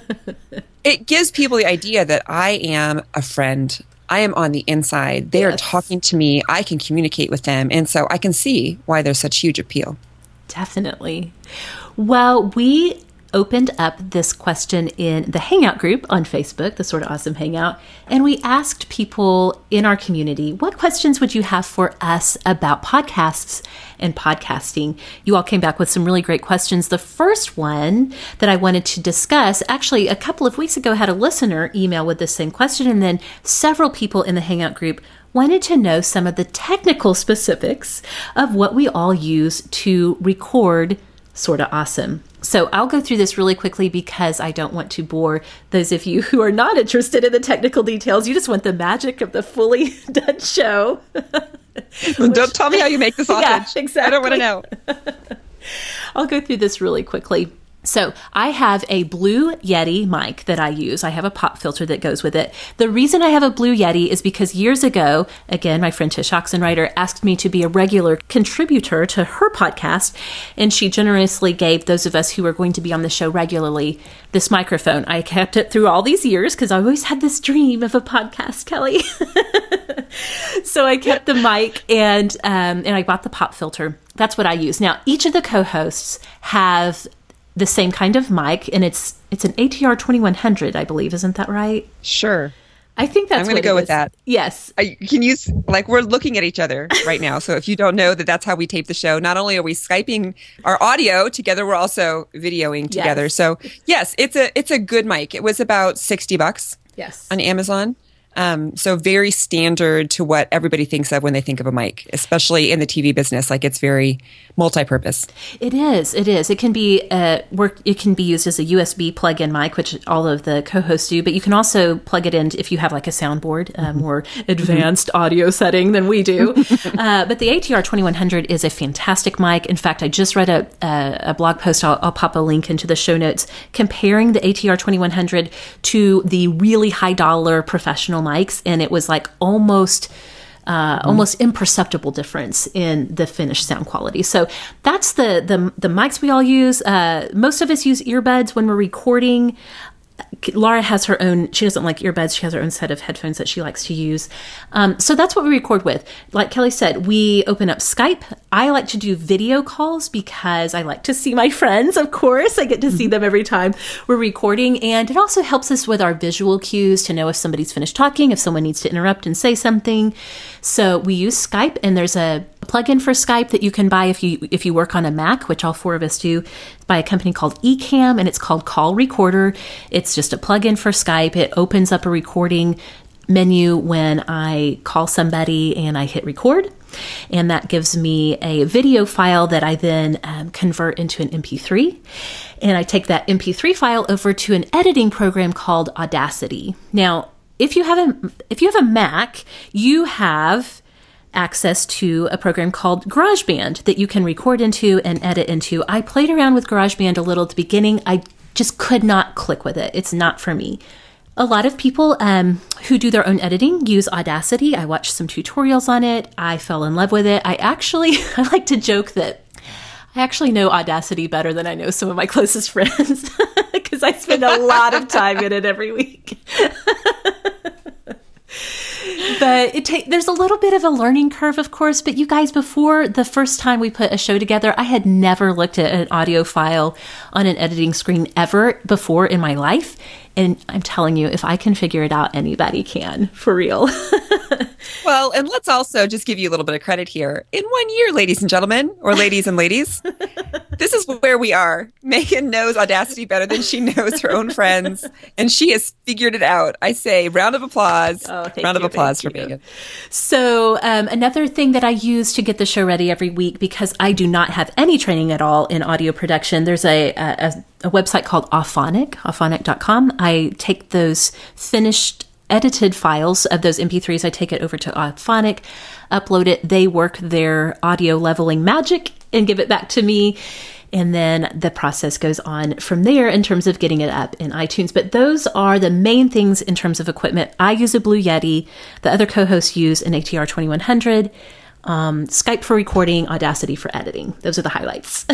it gives people the idea that I am a friend. I am on the inside. They are talking to me. I can communicate with them. And so I can see why there's such huge appeal. Definitely. Well, we opened up this question in the Hangout group on Facebook, the Sort of Awesome Hangout, and we asked people in our community, what questions would you have for us about podcasts and podcasting? You all came back with some really great questions. The first one that I wanted to discuss, actually a couple of weeks ago, had a listener email with the same question, and then several people in the Hangout group wanted to know some of the technical specifics of what we all use to record Sorta Awesome. So I'll go through this really quickly because I don't want to bore those of you who are not interested in the technical details. You just want the magic of the fully done show. Don't tell me how you make the sausage. Yeah, exactly. I don't want to know. I'll go through this really quickly. So I have a Blue Yeti mic that I use. I have a pop filter that goes with it. The reason I have a Blue Yeti is because years ago, again, my friend Tish Oxenreider asked me to be a regular contributor to her podcast, and she generously gave those of us who were going to be on the show regularly this microphone. I kept it through all these years because I always had this dream of a podcast, Kelly. So I kept the mic and I bought the pop filter. That's what I use. Now, each of the co-hosts have the same kind of mic, and it's an ATR 2100, I believe. Isn't that right? Sure. I think that's I'm going to go with that. Yes. Can you, we're looking at each other right now. So if you don't know that's how we tape the show, not only are we Skyping our audio together, we're also videoing together. Yes. So yes, it's a good mic. It was about $60. Yes. On Amazon. So very standard to what everybody thinks of when they think of a mic, especially in the TV business. Like, it's very multi-purpose. It is. It can be It can be used as a USB plug-in mic, which all of the co-hosts do. But you can also plug it in if you have like a soundboard, more advanced audio setting than we do. But the ATR 2100 is a fantastic mic. In fact, I just read a blog post. I'll pop a link into the show notes comparing the ATR 2100 to the really high dollar professional mics, and it was like almost imperceptible difference in the finished sound quality. So that's the mics we all use. Most of us use earbuds when we're recording. Laura has her own, she doesn't like earbuds. She has her own set of headphones that she likes to use. So that's what we record with. Like Kelly said, we open up Skype. I like to do video calls because I like to see my friends, of course. I get to see them every time we're recording. And it also helps us with our visual cues to know if somebody's finished talking, if someone needs to interrupt and say something. So we use Skype, and there's a plugin for Skype that you can buy if you work on a Mac, which all four of us do, by a company called Ecamm, and it's called Call Recorder. It's just a plugin for Skype. It opens up a recording menu when I call somebody and I hit record, and that gives me a video file that I then convert into an MP3, and I take that MP3 file over to an editing program called Audacity. Now, if you have a Mac, you have access to a program called GarageBand that you can record into and edit into. I played around with GarageBand a little at the beginning. I just could not click with it. It's not for me. A lot of people who do their own editing use Audacity. I watched some tutorials on it. I fell in love with it. I like to joke that I actually know Audacity better than I know some of my closest friends because I spend a lot of time in it every week. But there's a little bit of a learning curve, of course. But you guys, before the first time we put a show together, I had never looked at an audio file on an editing screen ever before in my life. And I'm telling you, if I can figure it out, anybody can, for real. Well, and let's also just give you a little bit of credit here. In 1 year, ladies and gentlemen, or ladies and ladies, this is where we are. Megan knows Audacity better than she knows her own friends, and she has figured it out. I say round of applause. Round of applause for Megan. So another thing that I use to get the show ready every week, because I do not have any training at all in audio production, there's a website called auphonic.com. I take those finished edited files of those MP3s. I take it over to Auphonic, upload it. They work their audio leveling magic and give it back to me. And then the process goes on from there in terms of getting it up in iTunes. But those are the main things in terms of equipment. I use a Blue Yeti. The other co-hosts use an ATR 2100. Skype for recording, Audacity for editing. Those are the highlights.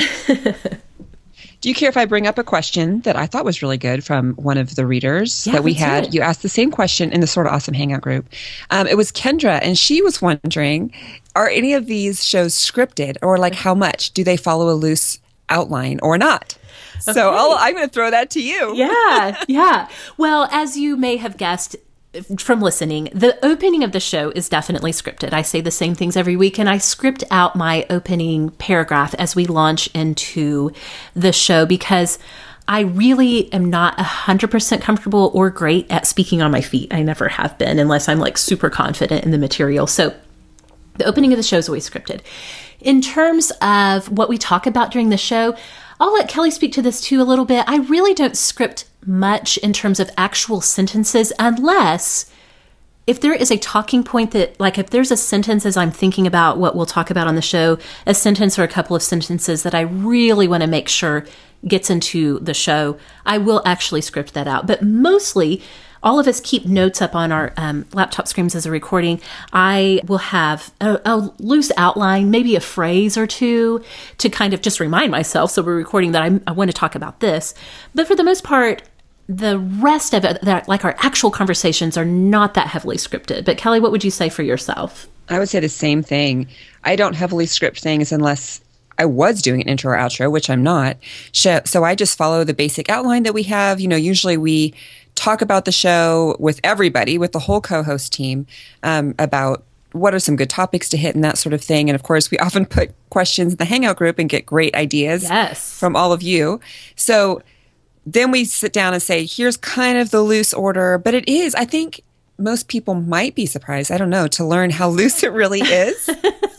Do you care if I bring up a question that I thought was really good from one of the readers that we had? You asked the same question in the Sort of Awesome Hangout group. It was Kendra, and she was wondering, are any of these shows scripted, or like how much? Do they follow a loose outline or not? Okay. So I'm going to throw that to you. Yeah. Well, as you may have guessed from listening, the opening of the show is definitely scripted. I say the same things every week, and I script out my opening paragraph as we launch into the show, because I really am not 100% comfortable or great at speaking on my feet. I never have been, unless I'm like super confident in the material. So the opening of the show is always scripted. In terms of what we talk about during the show, I'll let Kelly speak to this too a little bit. I really don't script much in terms of actual sentences, unless if there is a talking point that, like if there's a sentence as I'm thinking about what we'll talk about on the show, a sentence or a couple of sentences that I really want to make sure gets into the show, I will actually script that out. But mostly, all of us keep notes up on our laptop screens as a recording. I will have a loose outline, maybe a phrase or two to kind of just remind myself, so we're recording that I want to talk about this. But for the most part, the rest of it, like our actual conversations, are not that heavily scripted. But Kelly, what would you say for yourself? I would say the same thing. I don't heavily script things unless I was doing an intro or outro, which I'm not. So I just follow the basic outline that we have. Usually we talk about the show with everybody, with the whole co-host team, about what are some good topics to hit and that sort of thing. And of course, we often put questions in the Hangout group and get great ideas from all of you. So then we sit down and say, here's kind of the loose order. But it is, I think most people might be surprised, I don't know, to learn how loose it really is.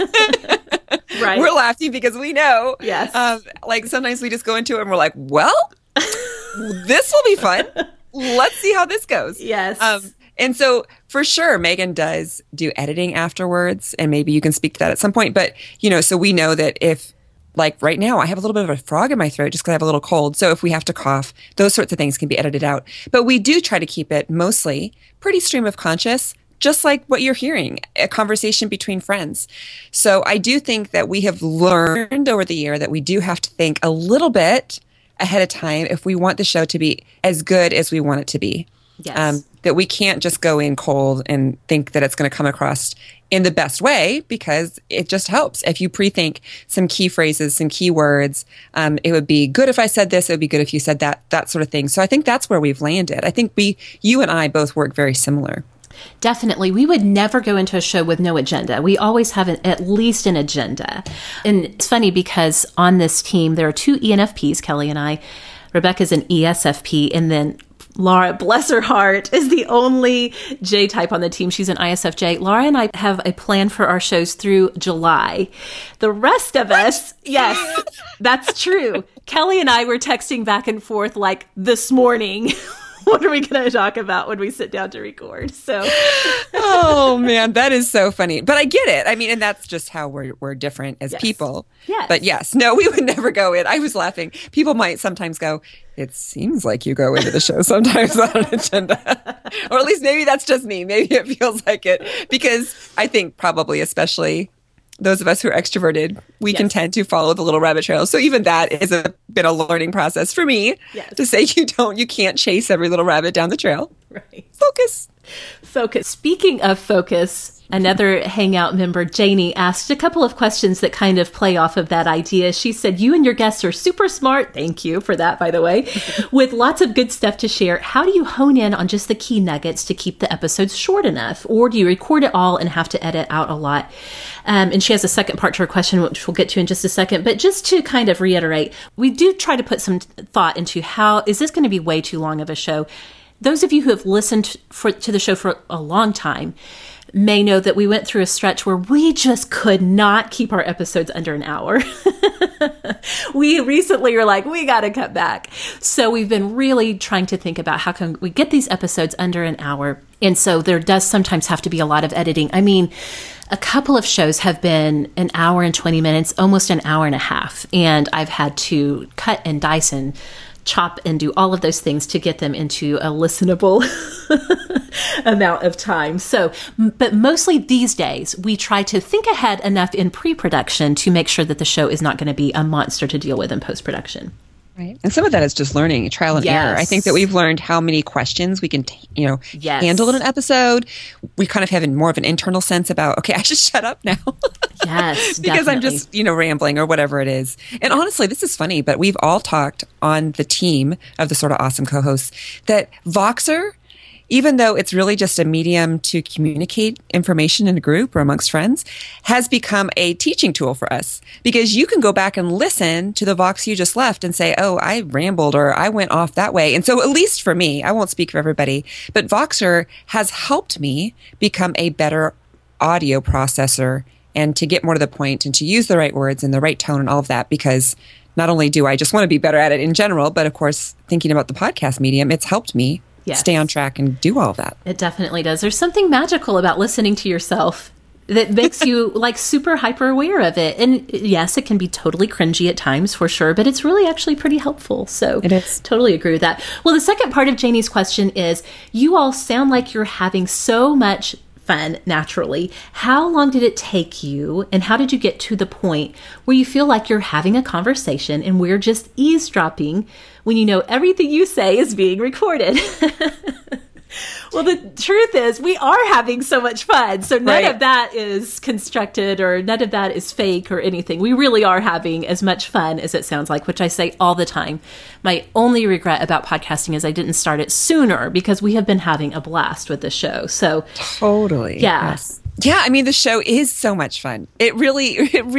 Right. We're laughing because we know. Yes. Like sometimes we just go into it and we're like, well, this will be fun. Let's see how this goes. Yes. And so for sure, Megan does do editing afterwards, and maybe you can speak to that at some point. But, so we know that if, like right now, I have a little bit of a frog in my throat just because I have a little cold. So if we have to cough, those sorts of things can be edited out. But we do try to keep it mostly pretty stream of conscious, just like what you're hearing, a conversation between friends. So I do think that we have learned over the year that we do have to think a little bit ahead of time if we want the show to be as good as we want it to be. Yes. That we can't just go in cold and think that it's going to come across in the best way, because it just helps. If you pre-think some key phrases, some key words, it would be good if I said this, it would be good if you said that sort of thing. So I think that's where we've landed. I think you and I both work very similar. Definitely. We would never go into a show with no agenda. We always have at least an agenda. And it's funny because on this team, there are two ENFPs, Kelly and I. Rebecca's an ESFP, and then Laura, bless her heart, is the only J type on the team. She's an ISFJ. Laura and I have a plan for our shows through July. The rest of us, yes, that's true. Kelly and I were texting back and forth like this morning. What are we going to talk about when we sit down to record? So, oh man, that is so funny. But I get it. I mean, and that's just how we're different as people. Yes. But yes, no, we would never go in. I was laughing. People might sometimes go, it seems like you go into the show sometimes on an agenda. Or at least maybe that's just me. Maybe it feels like it. Because I think probably especially those of us who are extroverted, we can tend to follow the little rabbit trail. So even that has been a learning process for me to say you can't chase every little rabbit down the trail. Right. Focus. Speaking of focus, another Hangout member, Janie, asked a couple of questions that kind of play off of that idea. She said, you and your guests are super smart. Thank you for that, by the way. With lots of good stuff to share. How do you hone in on just the key nuggets to keep the episodes short enough? Or do you record it all and have to edit out a lot? And she has a second part to her question, which we'll get to in just a second. But just to kind of reiterate, we do try to put some thought into how, is this going to be way too long of a show? Those of you who have listened to the show for a long time may know that we went through a stretch where we just could not keep our episodes under an hour. We recently were like, we got to cut back. So we've been really trying to think about how can we get these episodes under an hour. And so there does sometimes have to be a lot of editing. I mean, a couple of shows have been an hour and 20 minutes, almost an hour and a half. And I've had to cut and dice and chop and do all of those things to get them into a listenable amount of time. So, but mostly these days, we try to think ahead enough in pre-production to make sure that the show is not going to be a monster to deal with in post-production. Right. And some of that is just learning, trial and error. I think that we've learned how many questions we can, handle in an episode. We kind of have more of an internal sense about, okay, I should shut up now. Yes, because definitely. I'm just, rambling or whatever it is. And honestly, this is funny, but we've all talked on the team of the Sort of Awesome co-hosts that Voxer, even though it's really just a medium to communicate information in a group or amongst friends, has become a teaching tool for us. Because you can go back and listen to the Vox you just left and say, oh, I rambled or I went off that way. And so at least for me, I won't speak for everybody, but Voxer has helped me become a better audio processor and to get more to the point and to use the right words and the right tone and all of that. Because not only do I just want to be better at it in general, but of course, thinking about the podcast medium, it's helped me stay on track and do all of that. It definitely does. There's something magical about listening to yourself that makes you like super hyper aware of it. And yes, it can be totally cringy at times for sure, but it's really actually pretty helpful. So it is. Totally agree with that. Well, the second part of Janie's question is, you all sound like you're having so much fun naturally. How long did it take you and how did you get to the point where you feel like you're having a conversation and we're just eavesdropping when you know everything you say is being recorded? Well, the truth is we are having so much fun. So none of that is constructed or none of that is fake or anything. We really are having as much fun as it sounds like, which I say all the time. My only regret about podcasting is I didn't start it sooner because we have been having a blast with the show. So totally. Yeah. Yes. Yeah. I mean, the show is so much fun. It really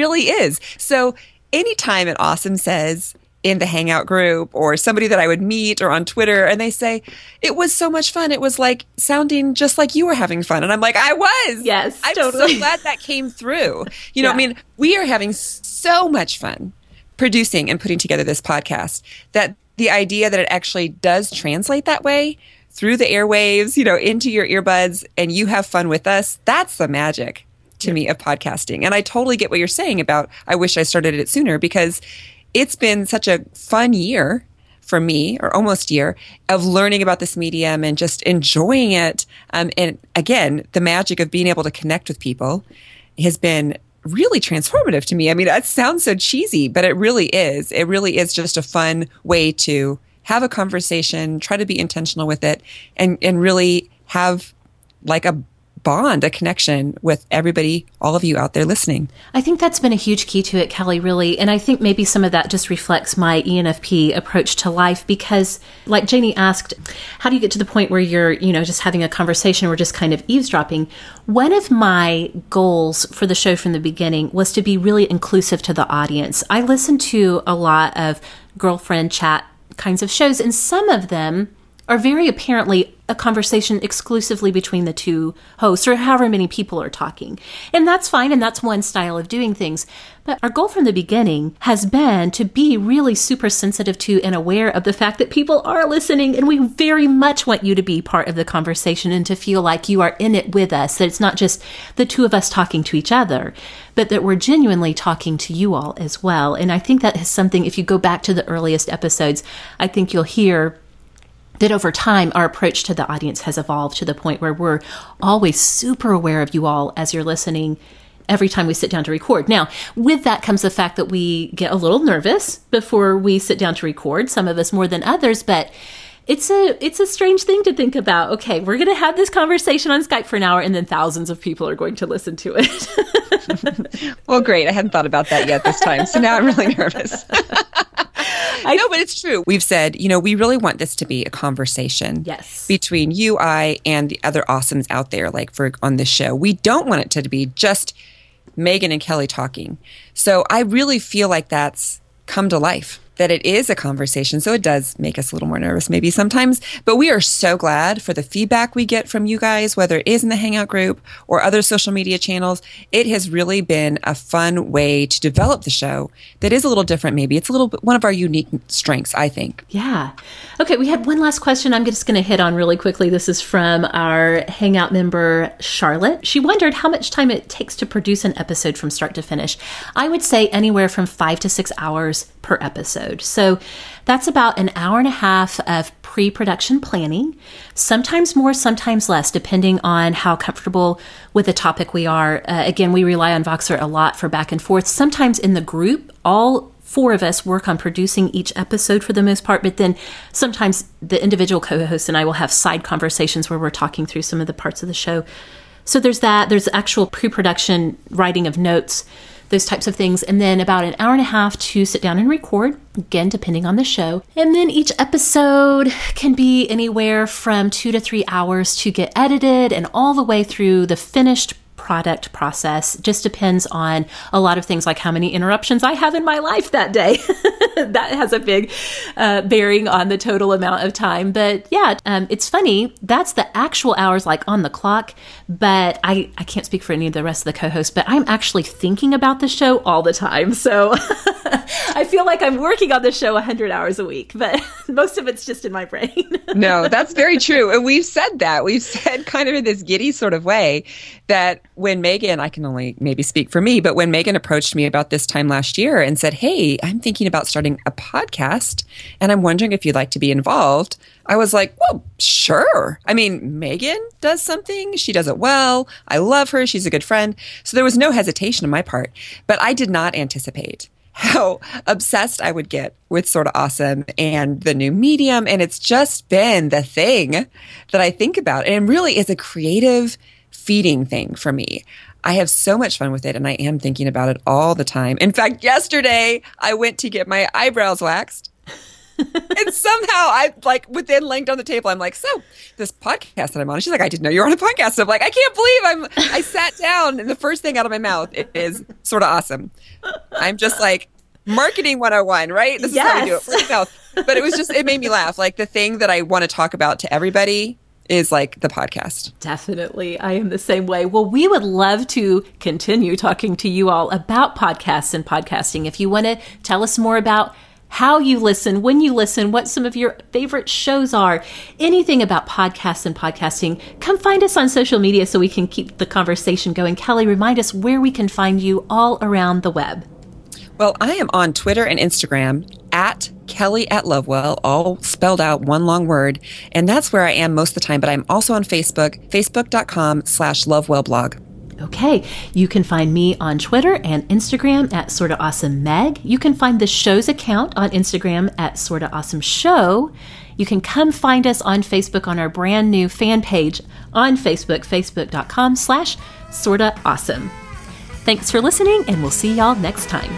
is. So anytime an Awesome says in the Hangout group or somebody that I would meet or on Twitter and they say, it was so much fun. It was like sounding just like you were having fun. And I'm like, I was. Yes, I'm totally. so glad that came through. I mean, we are having so much fun producing and putting together this podcast that the idea that it actually does translate that way through the airwaves, into your earbuds and you have fun with us. That's the magic to me of podcasting. And I totally get what you're saying about, I wish I started it sooner because it's been such a fun year for me, or almost year, of learning about this medium and just enjoying it. And again, the magic of being able to connect with people has been really transformative to me. I mean, that sounds so cheesy, but it really is. It really is just a fun way to have a conversation, try to be intentional with it, and really have like a bond, a connection with everybody, all of you out there listening. I think that's been a huge key to it, Kelly, really. And I think maybe some of that just reflects my ENFP approach to life because like Janie asked, how do you get to the point where you're, just having a conversation or just kind of eavesdropping? One of my goals for the show from the beginning was to be really inclusive to the audience. I listened to a lot of girlfriend chat kinds of shows, and some of them are very apparently a conversation exclusively between the two hosts or however many people are talking. And that's fine, and that's one style of doing things. But our goal from the beginning has been to be really super sensitive to and aware of the fact that people are listening, and we very much want you to be part of the conversation and to feel like you are in it with us, that it's not just the two of us talking to each other, but that we're genuinely talking to you all as well. And I think that is something, if you go back to the earliest episodes, I think you'll hear that over time, our approach to the audience has evolved to the point where we're always super aware of you all as you're listening every time we sit down to record. Now, with that comes the fact that we get a little nervous before we sit down to record, some of us more than others, but It's a strange thing to think about. Okay, we're going to have this conversation on Skype for an hour and then thousands of people are going to listen to it. Well, great. I hadn't thought about that yet this time. So now I'm really nervous. I know, but it's true. We've said, we really want this to be a conversation between you, I, and the other awesomes out there, like on this show. We don't want it to be just Megan and Kelly talking. So I really feel like that's come to life, that it is a conversation. So it does make us a little more nervous maybe sometimes, but we are so glad for the feedback we get from you guys, whether it is in the Hangout group or other social media channels. It has really been a fun way to develop the show that is a little different. Maybe it's a little bit one of our unique strengths, I think. Yeah. Okay. We had one last question I'm just going to hit on really quickly. This is from our Hangout member, Charlotte. She wondered how much time it takes to produce an episode from start to finish. I would say anywhere from 5 to 6 hours per episode. So that's about an hour and a half of pre-production planning, sometimes more, sometimes less, depending on how comfortable with the topic we are. Again, we rely on Voxer a lot for back and forth. Sometimes in the group, all 4 of us work on producing each episode for the most part, but then sometimes the individual co-hosts and I will have side conversations where we're talking through some of the parts of the show. So there's that. There's actual pre-production writing of notes, those types of things. And then about an hour and a half to sit down and record, again, depending on the show. And then each episode can be anywhere from 2 to 3 hours to get edited and all the way through the finished product process. Just depends on a lot of things like how many interruptions I have in my life that day. That has a big bearing on the total amount of time. But yeah, it's funny. That's the actual hours like on the clock. But I can't speak for any of the rest of the co-hosts, but I'm actually thinking about the show all the time. So I feel like I'm working on the show 100 hours a week, but most of it's just in my brain. No, that's very true. And we've said that. We've said kind of in this giddy sort of way that when Megan, I can only maybe speak for me, but when Megan approached me about this time last year and said, hey, I'm thinking about starting a podcast and I'm wondering if you'd like to be involved, I was like, well, sure. I mean, Megan does something. She does it well. I love her. She's a good friend. So there was no hesitation on my part, but I did not anticipate how obsessed I would get with Sorta Awesome and the new medium. And it's just been the thing that I think about. And it really is a creative feeding thing for me. I have so much fun with it and I am thinking about it all the time. In fact, yesterday I went to get my eyebrows waxed and somehow I within laying down the table, I'm like, so this podcast that I'm on, she's like, I didn't know you were on a podcast. So I'm like, I can't believe I sat down and the first thing out of my mouth is Sorta Awesome. I'm just like marketing 101, right? This is how we do it. First mouth. But it made me laugh. Like the thing that I want to talk about to everybody is like the podcast. Definitely. I am the same way. Well, we would love to continue talking to you all about podcasts and podcasting. If you want to tell us more about how you listen, when you listen, what some of your favorite shows are, anything about podcasts and podcasting, come find us on social media so we can keep the conversation going. Kelly, remind us where we can find you all around the web. Well, I am on Twitter and Instagram at Kelly at Lovewell, all spelled out one long word. And that's where I am most of the time. But I'm also on Facebook, facebook.com/lovewellblog. Okay. You can find me on Twitter and Instagram at Sorta Awesome Meg. You can find the show's account on Instagram at Sorta Awesome Show. You can come find us on Facebook on our brand new fan page on Facebook, facebook.com/Sorta Awesome. Thanks for listening, and we'll see y'all next time.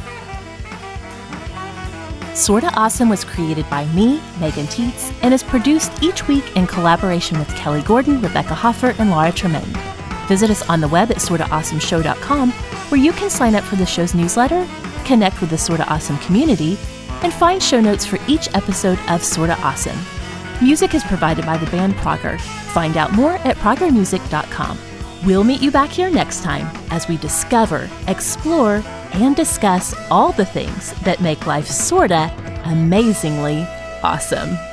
Sorta Awesome was created by me, Megan Tietz, and is produced each week in collaboration with Kelly Gordon, Rebecca Hoffer, and Laura Tremaine. Visit us on the web at sortaawesomeshow.com, where you can sign up for the show's newsletter, connect with the Sorta Awesome community, and find show notes for each episode of Sorta Awesome. Music is provided by the band Prager. Find out more at pragermusic.com. We'll meet you back here next time as we discover, explore, and discuss all the things that make life sorta amazingly awesome.